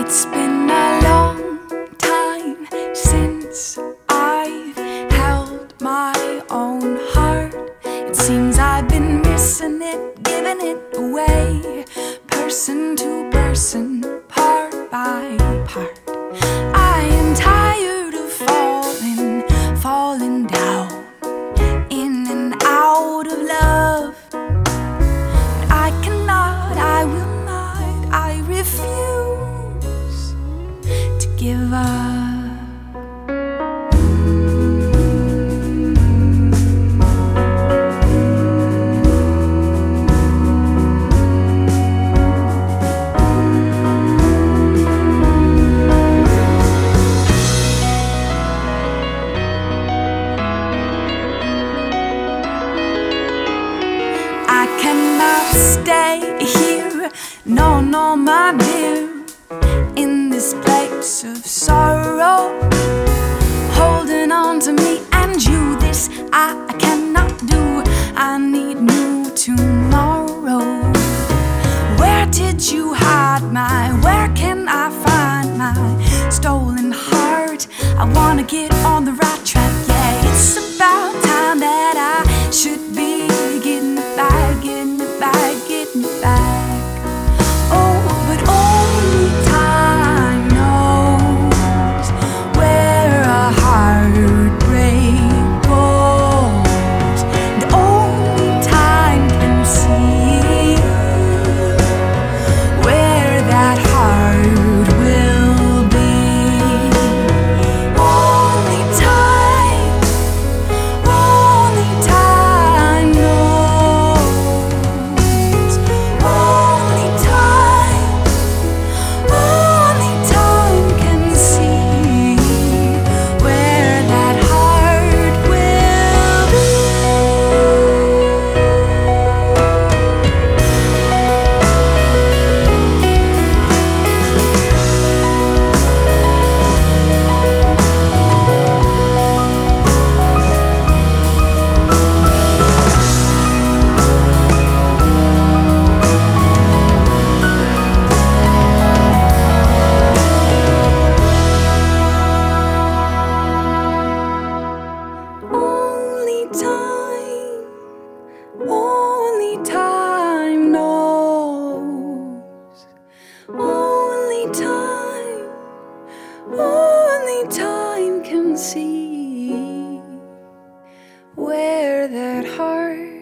It's been a long time since I've held my own heart. It seems I've been missing it, giving it away, person to person, part by part. I am tired of falling down, in and out of love. But I cannot, I will not, I refuse to give up. I cannot stay here, no, no, my dear, in this place of sorrow. Holding on to me and you, this I cannot do. I need new tomorrow. Where did you hide where can I find my stolen heart? I wanna get on the right track, yeah. It's about time that I should be getting it back, getting it back, getting it back. Oh, but only time knows where a heartbreak goes, and only time can see where that heart will be. Only time knows. Only time can see where that heart will be. Only time knows. Only time can see where that heart